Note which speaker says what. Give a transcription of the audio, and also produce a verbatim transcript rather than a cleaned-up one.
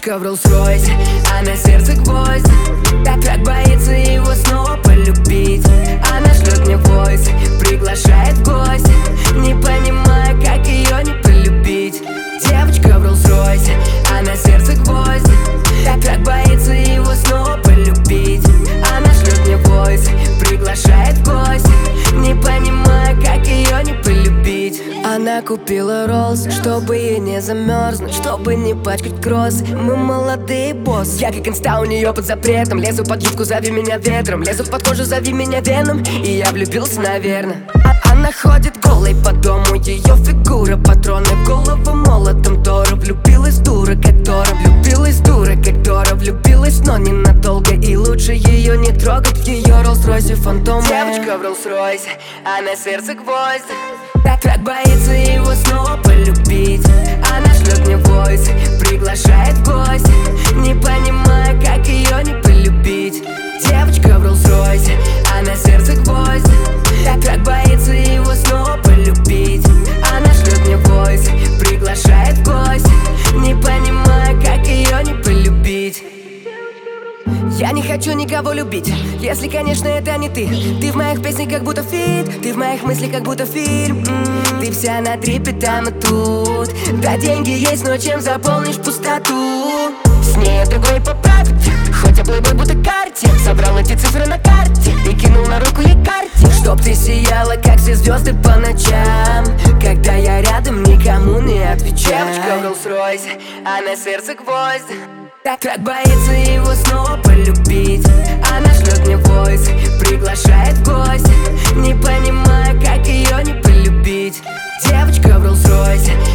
Speaker 1: Девочка в Роллс-Ройсе, а на сердце гвоздь. Так как боится его снова полюбить. Она шлет мне войс, приглашает в гости, не понимая, как ее не полюбить. Девочка в Роллс-Ройсе, а на сердце гвоздь. Так как боится его снова полюбить. Она шлет мне войс, приглашает в гости, не понимая, как ее не полюбить. Она купила Роллс, чтобы ей не замерзнуть, чтобы не пачкать кросс. Мы молодые босс. Я как инста у нее под запретом. Лезу под юбку, зови меня ветром. Лезу под кожу, зови меня веном. И я влюбился, наверное. а Она ходит голой по дому, ее фигура патроны в голову молотом Тора. Влюбилась дура, как Тора. Влюбилась дура, как Тора. Влюбилась, но ненадолго. И лучше ее не трогать в ее Роллс-Ройсе фантом. Девочка в Роллс-Ройсе, а на сердце гвоздь. Так, так боится его снова полюбить. Она шлет мне войс, приглашает в гости, не понимая, как ее не полюбить. Девочка в Роллс-Ройсе, а на сердце гвоздь. Так, так боится его снова полюбить. Она шлет мне войс, приглашает в гости, не понимая, как ее не полюбить. Я не хочу никого любить, если, конечно, это не ты. Ты в моих песнях как будто фит, ты в моих мыслях как будто фильм. м-м, Ты вся на трипе там и тут. Да, деньги есть, но чем заполнишь пустоту? С ней другой поправить, хоть я плейбой будто карте. Собрал эти цифры на карте и кинул на руку ей карте. Чтоб ты сияла, как все звезды по ночам, когда я рядом, никому не отвечаю. Девочка в Роллс-Ройсе, а на сердце гвоздь. Так, так боится его снова полюбить. Она шлет мне войс, приглашает в гости, не понимая, как ее не полюбить. Девочка в Роллс-Ройсе,